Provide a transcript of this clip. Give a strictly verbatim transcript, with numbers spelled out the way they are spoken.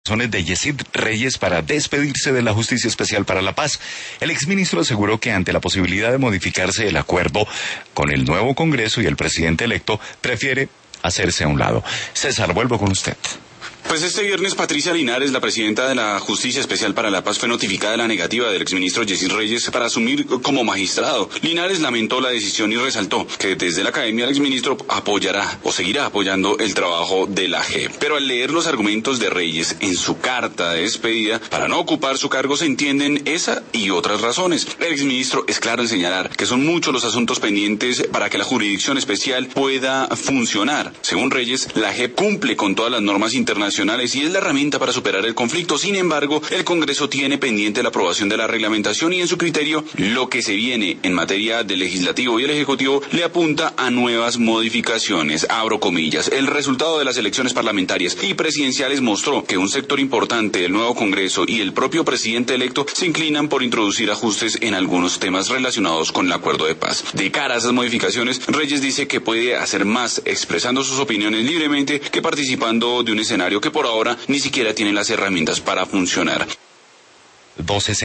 razones de Yesid Reyes para despedirse de la Justicia Especial para la Paz. El exministro aseguró que ante la posibilidad de modificarse el acuerdo con el nuevo Congreso y el presidente electo, prefiere hacerse a un lado. César, vuelvo con usted. Pues este viernes Patricia Linares, la presidenta de la Justicia Especial para la Paz, fue notificada de la negativa del exministro Yesid Reyes para asumir como magistrado. Linares lamentó la decisión y resaltó que desde la academia el exministro apoyará o seguirá apoyando el trabajo de la J E P. Pero al leer los argumentos de Reyes en su carta de despedida para no ocupar su cargo se entienden esa y otras razones. El exministro es claro en señalar que son muchos los asuntos pendientes para que la jurisdicción especial pueda funcionar. Según Reyes, la J E P cumple con todas las normas internacionales y es la herramienta para superar el conflicto. Sin embargo, el Congreso tiene pendiente la aprobación de la reglamentación y en su criterio lo que se viene en materia del legislativo y el ejecutivo le apunta a nuevas modificaciones. Abro comillas. El resultado de las elecciones parlamentarias y presidenciales mostró que un sector importante del nuevo Congreso y el propio presidente electo se inclinan por introducir ajustes en algunos temas relacionados con el acuerdo de paz. De cara a esas modificaciones, Reyes dice que puede hacer más expresando sus opiniones libremente que participando de un escenario que por ahora ni siquiera tiene las herramientas para funcionar. doce